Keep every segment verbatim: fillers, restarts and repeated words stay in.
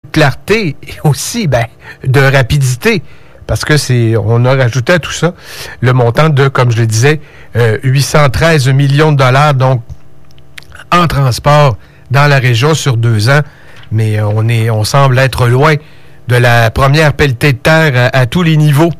clarté et aussi ben, de rapidité. Parce que c'est, on a rajouté à tout ça le montant de, comme je le disais, euh, huit cent treize millions de dollars, donc en transport dans la région sur deux ans. Mais on est, on semble être loin de la première pelletée de terre à, à tous les niveaux.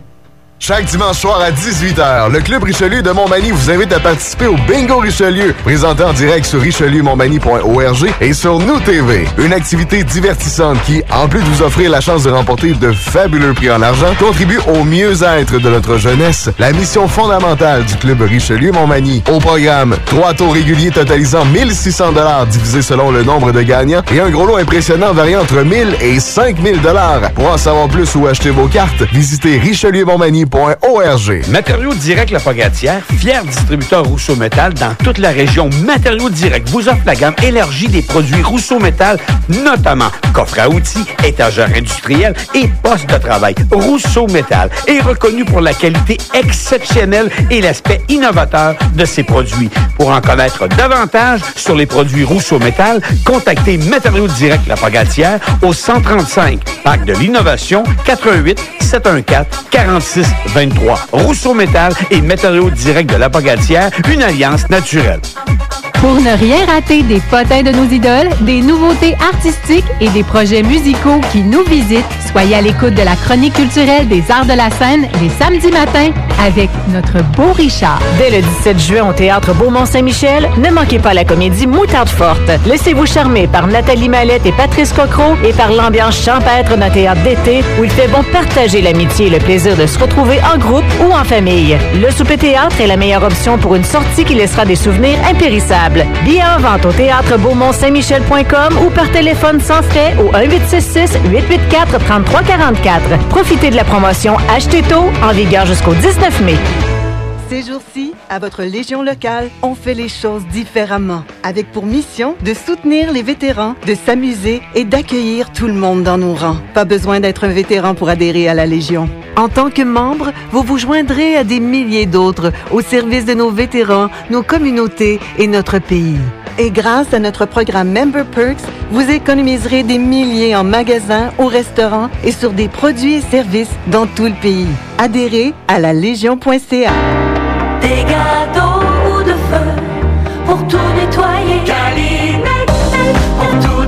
Chaque dimanche soir à dix-huit heures, le Club Richelieu de Montmagny vous invite à participer au Bingo Richelieu, présenté en direct sur richelieu montmagny point org et sur Nous T V. Une activité divertissante qui, en plus de vous offrir la chance de remporter de fabuleux prix en argent, contribue au mieux-être de notre jeunesse, la mission fondamentale du Club Richelieu Montmagny. Au programme, trois tours réguliers totalisant mille six cents dollars divisés selon le nombre de gagnants et un gros lot impressionnant variant entre mille et cinq mille dollars. Pour en savoir plus ou acheter vos cartes, visitez richelieu montmagny point org. Matériaux Direct La Pagatière, fier distributeur Rousseau Métal dans toute la région. Matériaux Direct vous offre la gamme élargie des produits Rousseau Métal, notamment coffre à outils, étagères industrielles et postes de travail. Rousseau Métal est reconnu pour la qualité exceptionnelle et l'aspect innovateur de ses produits. Pour en connaître davantage sur les produits Rousseau Métal, contactez Matériaux Direct La Pagatière au cent trente-cinq Parc de l'Innovation, quatre un huit, sept un quatre, quarante-six vingt-trois. Rousseau Métal et Matériaux Direct de La Pagatière, une alliance naturelle. Pour ne rien rater des potins de nos idoles, des nouveautés artistiques et des projets musicaux qui nous visitent, soyez à l'écoute de la chronique culturelle des arts de la scène les samedis matins avec notre beau Richard. Dès le dix-sept juin au Théâtre Beaumont-Saint-Michel, ne manquez pas la comédie Moutarde forte. Laissez-vous charmer par Nathalie Mallette et Patrice Cocro et par l'ambiance champêtre d'un théâtre d'été où il fait bon partager l'amitié et le plaisir de se retrouver en groupe ou en famille. Le souper théâtre est la meilleure option pour une sortie qui laissera des souvenirs impérissables. Billets en vente au théâtre beaumont saint michel point com ou par téléphone sans frais au un huit six six, huit huit quatre, trois trois quatre quatre. Profitez de la promotion Achetez tôt en vigueur jusqu'au dix-neuf mai. Ces jours-ci, à votre Légion locale, on fait les choses différemment, avec pour mission de soutenir les vétérans, de s'amuser et d'accueillir tout le monde dans nos rangs. Pas besoin d'être un vétéran pour adhérer à la Légion. En tant que membre, vous vous joindrez à des milliers d'autres au service de nos vétérans, nos communautés et notre pays. Et grâce à notre programme Member Perks, vous économiserez des milliers en magasins, au restaurant et sur des produits et services dans tout le pays. Adhérez à la légion point c a. Des gâteaux ou de feu pour tout nettoyer. Calinette pour tout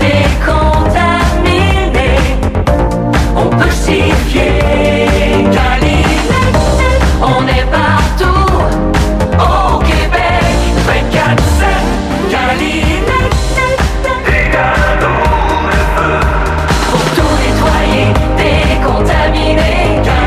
décontaminer. On peut s'y fier. Calinette, on est partout au Québec. vingt-quatre sept. Calinette, des gâteaux de feu pour tout nettoyer, décontaminer.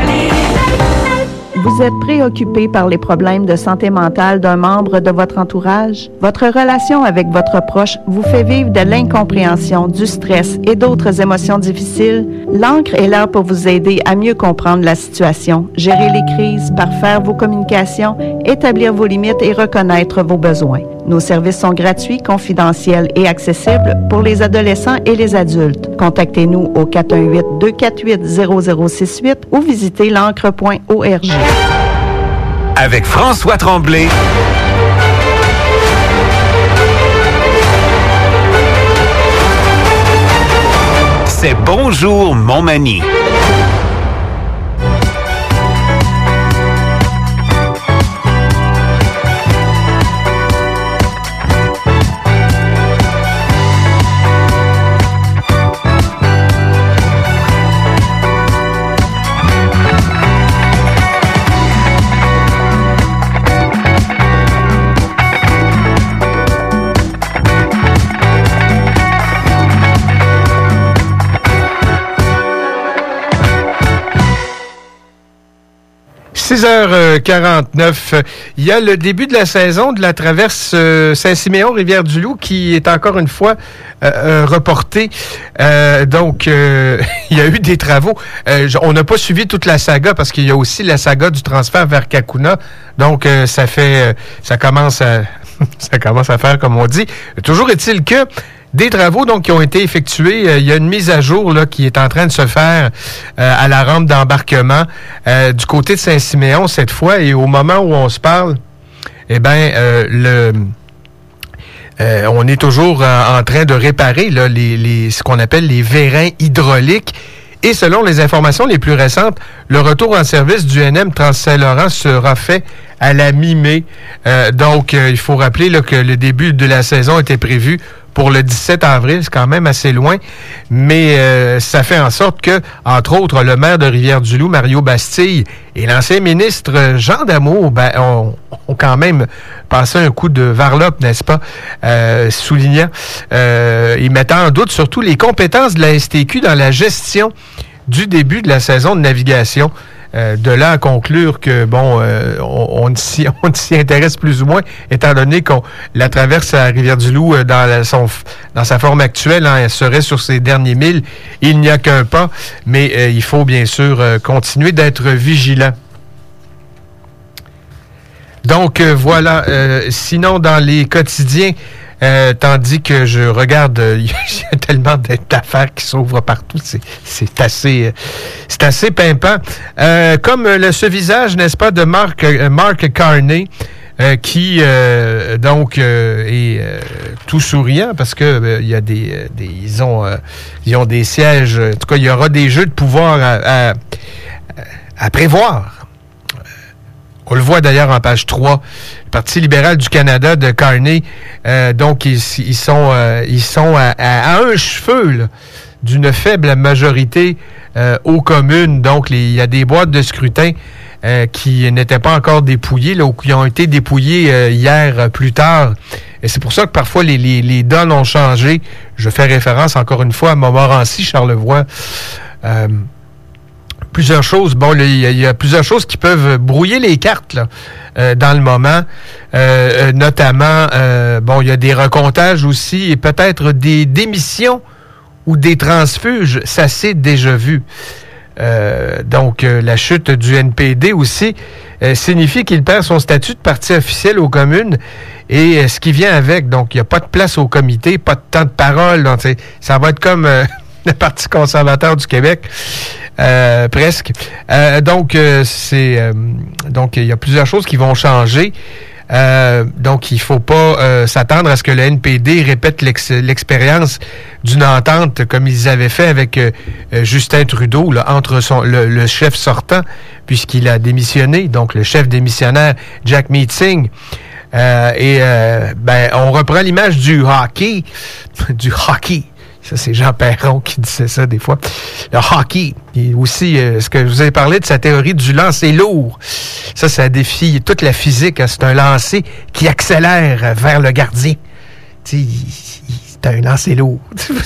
Vous êtes préoccupé par les problèmes de santé mentale d'un membre de votre entourage? Votre relation avec votre proche vous fait vivre de l'incompréhension, du stress et d'autres émotions difficiles? L'Ancre est là pour vous aider à mieux comprendre la situation, gérer les crises, parfaire vos communications, établir vos limites et reconnaître vos besoins. Nos services sont gratuits, confidentiels et accessibles pour les adolescents et les adultes. Contactez-nous au quatre un huit, deux quatre huit, zéro zéro six huit ou visitez l'ancre point org. Avec François Tremblay, c'est Bonjour Montmagny. six heures quarante-neuf. Il y a le début de la saison de la traverse euh, Saint-Siméon-Rivière-du-Loup qui est encore une fois euh, reportée. Euh, donc, euh, il y a eu des travaux. Euh, on n'a pas suivi toute la saga parce qu'il y a aussi la saga du transfert vers Kakuna. Donc, euh, ça fait, euh, ça commence à, ça commence à faire comme on dit. Toujours est-il que des travaux donc qui ont été effectués. Euh, il y a une mise à jour là qui est en train de se faire euh, à la rampe d'embarquement euh, du côté de Saint-Siméon cette fois. Et au moment où on se parle, eh bien, euh, le euh, on est toujours en, en train de réparer là, les, les, ce qu'on appelle les vérins hydrauliques. Et selon les informations les plus récentes, le retour en service du N M Trans-Saint-Laurent sera fait à la mi-mai. Euh, donc, euh, il faut rappeler là, que le début de la saison était prévu pour le dix-sept avril, c'est quand même assez loin, mais euh, ça fait en sorte que, entre autres, le maire de Rivière-du-Loup, Mario Bastille, et l'ancien ministre Jean Damour, ben, ont, ont quand même passé un coup de varlope, n'est-ce pas, euh, soulignant euh, et mettant en doute surtout les compétences de la S T Q dans la gestion du début de la saison de navigation. Euh, de là à conclure que, bon, euh, on, on, s'y, on s'y intéresse plus ou moins, étant donné qu'on la traverse à Rivière-du-Loup euh, dans, la, son, dans sa forme actuelle, hein, elle serait sur ses derniers milles. Il n'y a qu'un pas, mais euh, il faut bien sûr euh, continuer d'être vigilant. Donc, euh, voilà. Euh, sinon, dans les quotidiens, Euh, tandis que je regarde, il euh, y a tellement d'affaires qui s'ouvrent partout, c'est, c'est assez, euh, c'est assez pimpant. Euh, comme euh, le, ce visage, n'est-ce pas, de Mark, euh, Mark Carney, euh, qui euh, donc euh, est euh, tout souriant parce que euh, il y a des, des ils ont, euh, ils ont des sièges. En tout cas, il y aura des jeux de pouvoir à, à, à prévoir. On le voit d'ailleurs en page trois. Le Parti libéral du Canada de Carney, euh, donc ils, ils sont euh, ils sont à, à, à un cheveu là, d'une faible majorité euh, aux communes. Donc les, il y a des boîtes de scrutin euh, qui n'étaient pas encore dépouillées, là, ou qui ont été dépouillées euh, hier euh, plus tard. Et c'est pour ça que parfois les, les, les donnes ont changé. Je fais référence encore une fois à Montmorency, Charlevoix. Euh, Plusieurs choses. Bon, il y, y a plusieurs choses qui peuvent brouiller les cartes là, euh, dans le moment. Euh, notamment, euh, bon, il y a des recomptages aussi et peut-être des démissions ou des transfuges. Ça s'est déjà vu. Euh, donc, euh, la chute du N P D aussi euh, signifie qu'il perd son statut de parti officiel aux communes et euh, ce qui vient avec. Donc, il n'y a pas de place au comité, pas de temps de parole. Donc, ça va être comme euh, le Parti conservateur du Québec. Euh, presque. Euh, donc, euh, c'est euh, donc il y a plusieurs choses qui vont changer. Euh, donc, il ne faut pas euh, s'attendre à ce que le N P D répète l'ex- l'expérience d'une entente comme ils avaient fait avec euh, Justin Trudeau là, entre son, le, le chef sortant, puisqu'il a démissionné, donc le chef démissionnaire Jack Meeting. Euh, et euh, ben, on reprend l'image du hockey, du hockey. Ça, c'est Jean Perron qui disait ça des fois. Le hockey. Et aussi, euh, ce que je vous ai parlé de sa théorie du lancer lourd. Ça, ça défie toute la physique. Hein. C'est un lancer qui accélère vers le gardien. Tu sais, c'est un lancer lourd.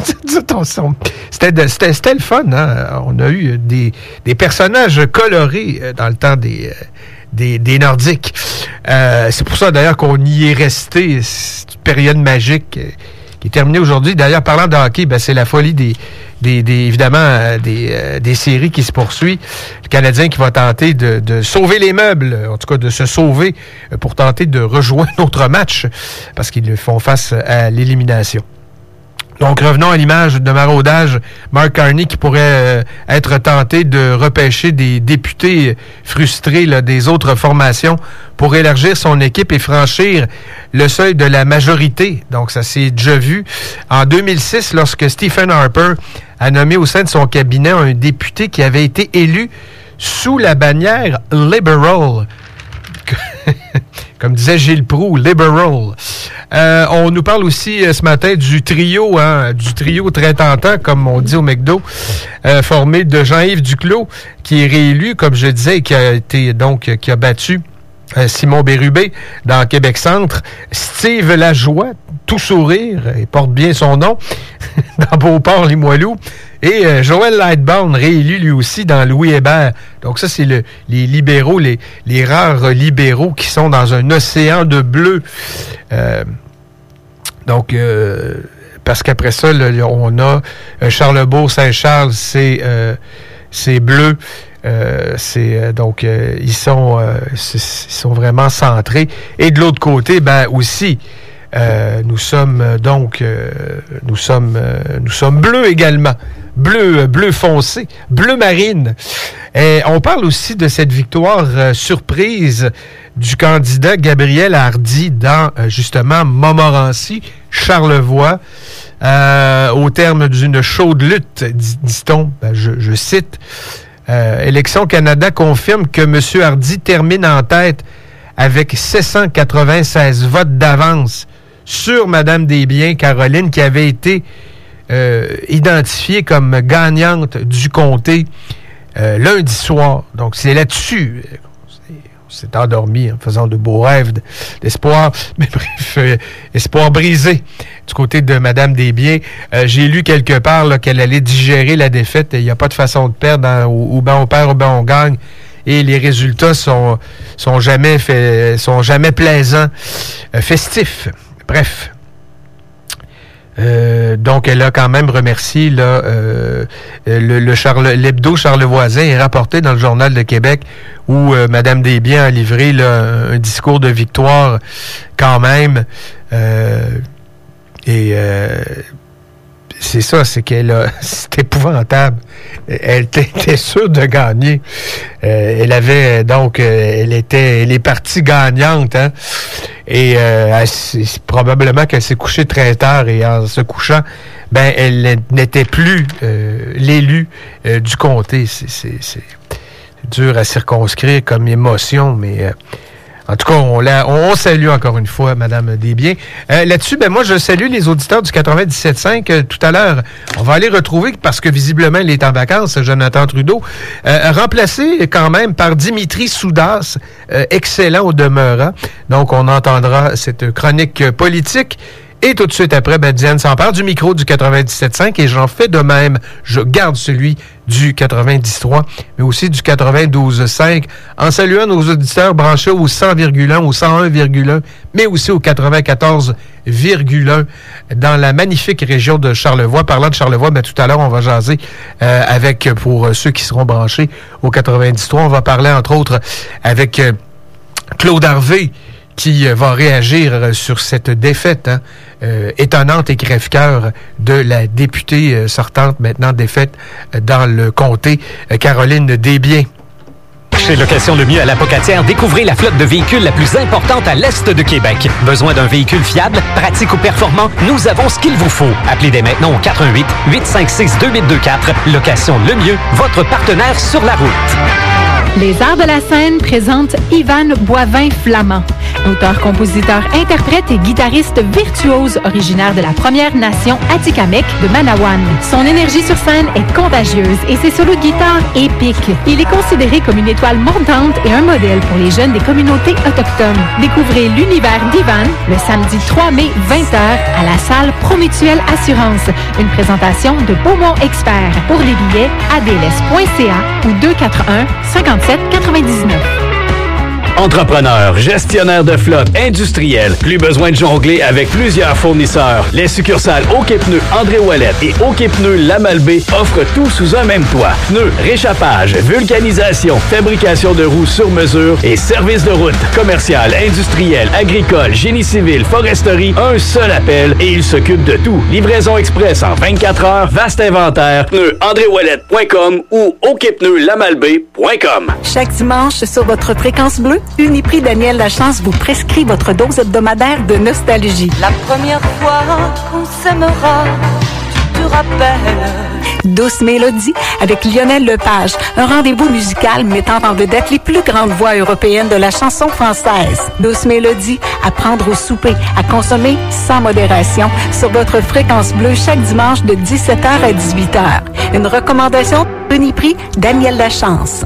c'était, de, c'était, c'était le fun. Hein? On a eu des, des personnages colorés dans le temps des... Des, des Nordiques. Euh, c'est pour ça, d'ailleurs, qu'on y est resté. C'est une période magique euh, qui est terminée aujourd'hui. D'ailleurs, parlant de hockey, ben, c'est la folie des, des, des évidemment, euh, des, euh, des séries qui se poursuit. Le Canadien qui va tenter de, de sauver les meubles, en tout cas de se sauver pour tenter de rejoindre notre match parce qu'ils font face à l'élimination. Donc, revenons à l'image de maraudage. Mark Carney qui pourrait euh, être tenté de repêcher des députés frustrés là, des autres formations pour élargir son équipe et franchir le seuil de la majorité. Donc, ça s'est déjà vu. En deux mille six, lorsque Stephen Harper a nommé au sein de son cabinet un député qui avait été élu sous la bannière « Liberal ». Comme disait Gilles Proulx, liberal. Euh, on nous parle aussi euh, ce matin du trio, hein, du trio très tentant, comme on dit au McDo, euh, formé de Jean-Yves Duclos, qui est réélu, comme je disais, et qui a été donc qui a battu euh, Simon Bérubé dans Québec Centre. Steve Lajoie, tout sourire, et porte bien son nom, dans Beauport-Limoilou. Et euh, Joël Lightbourne, réélu lui aussi dans Louis Hébert. Donc ça, c'est le, les libéraux, les, les rares libéraux qui sont dans un océan de bleu. Euh, donc, euh, parce qu'après ça, là, on a euh, Charlebourg-Saint-Charles, c'est, euh, c'est bleu. Euh, c'est euh, donc euh, ils sont euh, c'est, ils sont vraiment centrés. Et de l'autre côté, ben aussi. Euh, nous sommes euh, donc euh, nous sommes euh, nous sommes bleus également, bleu bleu foncé, bleu marine. Et on parle aussi de cette victoire euh, surprise du candidat Gabriel Hardy dans, euh, justement, Montmorency, Charlevoix, euh, au terme d'une chaude lutte, dit- dit-on, ben, je, je cite, euh, Élections Canada confirme que M. Hardy termine en tête avec sept cent quatre-vingt-seize votes d'avance sur Mme Desbiens, Caroline, qui avait été euh, identifiée comme gagnante du comté euh, lundi soir. Donc, c'est là-dessus. On s'est endormi en faisant de beaux rêves d'espoir. Mais bref, euh, espoir brisé du côté de Mme Desbiens. Euh, j'ai lu quelque part là, qu'elle allait digérer la défaite. Il n'y a pas de façon de perdre. Hein, ou, ou ben on perd ou ben on gagne. Et les résultats sont, sont, jamais, fait, sont jamais plaisants, euh, festifs. Bref. Euh, donc, elle a quand même remercié là, euh, le, le Charle, l'hebdo charlevoisin est rapporté dans le Journal de Québec où euh, Mme Desbiens a livré là, un discours de victoire quand même. Euh, et euh, c'est ça, c'est qu'elle a... C'est épouvantable. Elle était sûre de gagner. Euh, elle avait donc... Euh, elle était... Elle est partie gagnante, hein. Et euh, elle, c'est probablement qu'elle s'est couchée très tard et en se couchant, ben elle n'était plus euh, l'élu euh, du comté. C'est, c'est, c'est dur à circonscrire comme émotion, mais... Euh, En tout cas, on, la, on, on salue encore une fois Mme Desbiens. Euh, là-dessus, ben moi, je salue les auditeurs du quatre-vingt-dix-sept virgule cinq. Euh, tout à l'heure, on va aller retrouver, parce que visiblement, il est en vacances, Jonathan Trudeau, euh, remplacé quand même par Dimitri Soudas, euh, excellent au demeurant. Donc, on entendra cette chronique politique. Et tout de suite après, ben, Diane s'empare du micro du quatre-vingt-dix-sept virgule cinq et j'en fais de même. Je garde celui du quatre-vingt-dix trois, mais aussi du quatre-vingt-douze virgule cinq, en saluant nos auditeurs branchés au cent virgule un, au cent un virgule un, mais aussi au quatre-vingt-quatorze virgule un dans la magnifique région de Charlevoix. Parlant de Charlevoix, ben, tout à l'heure, on va jaser euh, avec, pour ceux qui seront branchés au quatre-vingt-dix trois, on va parler entre autres avec euh, Claude Harvey, qui va réagir sur cette défaite hein, euh, étonnante et crève-cœur de la députée euh, sortante, maintenant défaite euh, dans le comté, euh, Caroline Desbiens. Chez Location Le Mieux à la Pocatière, découvrez la flotte de véhicules la plus importante à l'est de Québec. Besoin d'un véhicule fiable, pratique ou performant? Nous avons ce qu'il vous faut. Appelez dès maintenant au quatre un huit, huit cinq six, deux huit deux quatre. Location Le Mieux, votre partenaire sur la route. Les Arts de la scène présentent Ivan Boivin-Flamand, auteur, compositeur, interprète et guitariste virtuose originaire de la Première Nation Atikamekw de Manawan. Son énergie sur scène est contagieuse et ses solos de guitare épiques. Il est considéré comme une étoile montante et un modèle pour les jeunes des communautés autochtones. Découvrez l'univers d'Ivan le samedi trois mai, vingt heures, à la salle Promutuelle Assurance. Une présentation de Beaumont Expert. Pour les billets, a d l s point c a ou deux cent quatre-vingt-un, cinquante-sept quatre-vingt-dix-neuf. Entrepreneur, gestionnaire de flotte, industriel, plus besoin de jongler avec plusieurs fournisseurs. Les succursales OK Pneus André Ouellet et OK Pneus Lamalbé offrent tout sous un même toit. Pneus, réchauffage, vulcanisation, fabrication de roues sur mesure et services de route. Commercial, industriel, agricole, génie civil, foresterie, un seul appel et il s'occupe de tout. Livraison express en vingt-quatre heures, vaste inventaire, pneus andré ouellet point com ou OK Pneus Lamalbé point com. Chaque dimanche, sur votre fréquence bleue, Uniprix Daniel Lachance vous prescrit votre dose hebdomadaire de nostalgie. La première fois qu'on s'aimera, tu te rappelles. Douce Mélodie avec Lionel Lepage, un rendez-vous musical mettant en vedette les plus grandes voix européennes de la chanson française. Douce Mélodie, à prendre au souper, à consommer sans modération sur votre fréquence bleue chaque dimanche de dix-sept heures à dix-huit heures. Une recommandation Uniprix Daniel Lachance.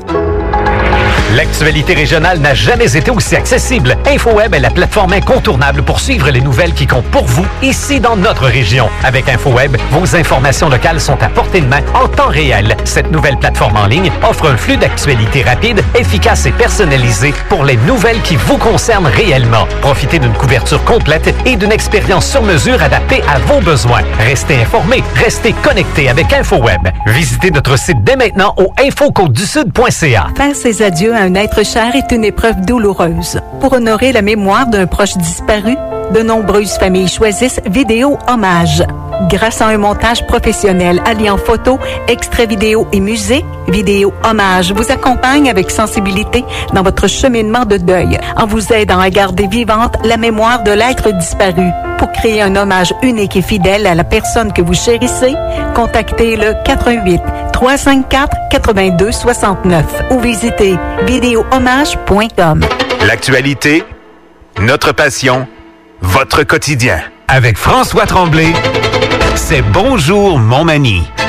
L'actualité régionale n'a jamais été aussi accessible. InfoWeb est la plateforme incontournable pour suivre les nouvelles qui comptent pour vous ici dans notre région. Avec InfoWeb, vos informations locales sont à portée de main en temps réel. Cette nouvelle plateforme en ligne offre un flux d'actualité rapide, efficace et personnalisé pour les nouvelles qui vous concernent réellement. Profitez d'une couverture complète et d'une expérience sur mesure adaptée à vos besoins. Restez informés, restez connectés avec InfoWeb. Visitez notre site dès maintenant au info côte du sud point c a. Faire ses adieux à un être cher est une épreuve douloureuse. Pour honorer la mémoire d'un proche disparu, de nombreuses familles choisissent Vidéo Hommage. Grâce à un montage professionnel alliant photo, extrait vidéo et musique, Vidéo Hommage vous accompagne avec sensibilité dans votre cheminement de deuil, en vous aidant à garder vivante la mémoire de l'être disparu. Pour créer un hommage unique et fidèle à la personne que vous chérissez, contactez le quatre un huit, trois cinq quatre, huit deux six neuf ou visitez vidéo hommage point com. L'actualité, notre passion, votre quotidien. Avec François Tremblay, c'est Bonjour Montmagny.